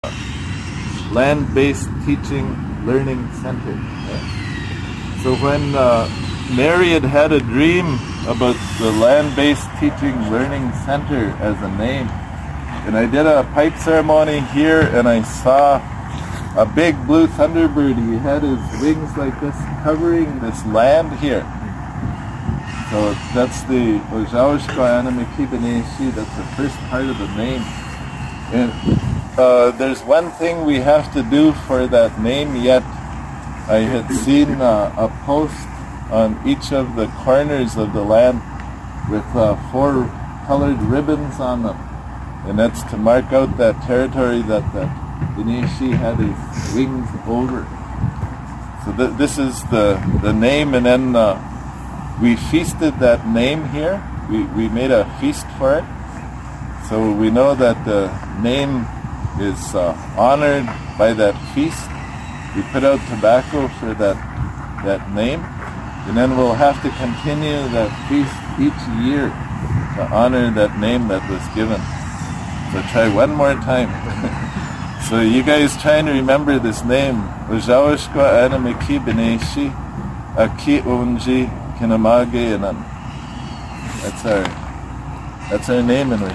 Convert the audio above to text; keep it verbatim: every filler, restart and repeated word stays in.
Land-Based Teaching Learning Center. So when uh, Mary had had a dream about the Land-Based Teaching Learning Center as a name, and I did a pipe ceremony here, and I saw a big blue thunderbird. He had his wings like this, covering this land here. So that's the Ojawashkoanamekibaneshi, that's the first part of the name. And uh, there's one thing we have to do for that name yet. I had seen uh, a post on each of the corners of the land with uh, four colored ribbons on them. And that's to mark out that territory that the Dineshi had his wings over. So th- this is the, the name, and then uh, we feasted that name here. We, we made a feast for it. So we know that the name is uh, honored by that feast. We put out tobacco for that that name, and then we'll have to continue that feast each year to honor that name that was given. So try one more time. So you guys try and remember this name. Ojawashkoanamekibaneshi Aki Unji Kinamage Anan. That's our that's our name in